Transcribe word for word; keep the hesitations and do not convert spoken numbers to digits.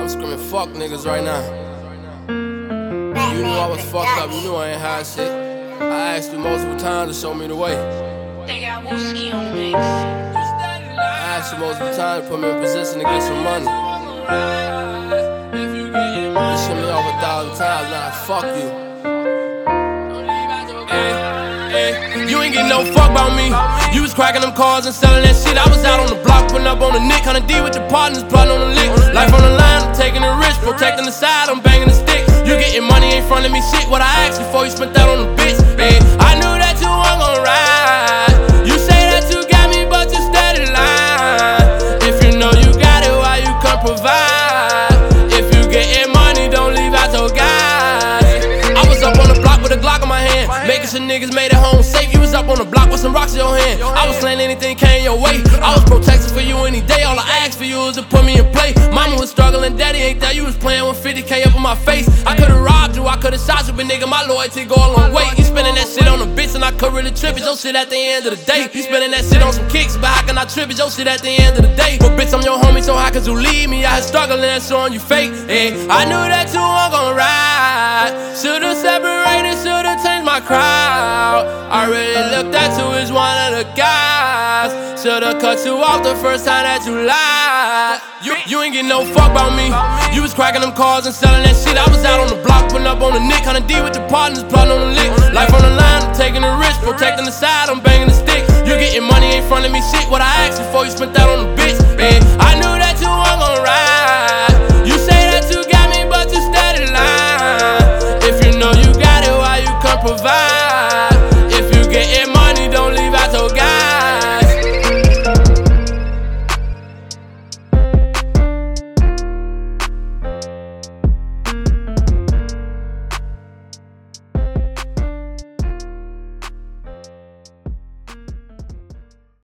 I'm screaming fuck niggas right now. You knew I was fucked up, you knew I ain't high shit. I asked you multiple times to show me the way. They got whiskey on the mix. I asked you multiple times to put me in position to get some money. You shit me off a thousand times, nah, fuck you. You ain't getting no fuck about me. You was cracking them cars and selling that shit. I was out on the block, putting up on the nick. Kinda D with the partners, plotting on the lick. Life on the line, I'm taking the risk. Protecting the side, I'm banging the stick. You getting money ain't front of me shit. What I asked before you spent that on the bitch. Yeah, I knew that you weren't gon' ride. You say that you got me, but you steady lying. If you know you got it, why you can't provide? If you getting money, don't leave out your guys. I was up on the block with a Glock in my hand, making sure niggas made it home safe. You was up on the block with some rocks in your hand. I was slaying anything came your way. I was protecting for you any day. All I asked for you was to put me in play. Mama was struggling, daddy ain't there. You was playing with fifty K up in my face. I could've robbed you, I could've shot you, but nigga, my loyalty go a long way. You spending that shit on a bitch and I could really trip it. Your shit at the end of the day. You spending that shit on some kicks, but how can I trip it? Your shit at the end of the day. But bitch, I'm your homie, so how could you leave me? I had struggling and showing you fake. And I knew that you weren't gon' ride. Should've separated, should've changed my crowd. I really looked at you as one of the guys. Should've cut you off the first time that you lied. You, you ain't getting no fuck about me. You was cracking them cars and selling that shit. I was out on the block, putting up on the nick. Kinda D with the partners, plotting on the lick. Life on the line, I'm taking the risk. Protecting the side, I'm banging the stick. You getting money ain't front of me shit. What I asked before you spent that on the bitch.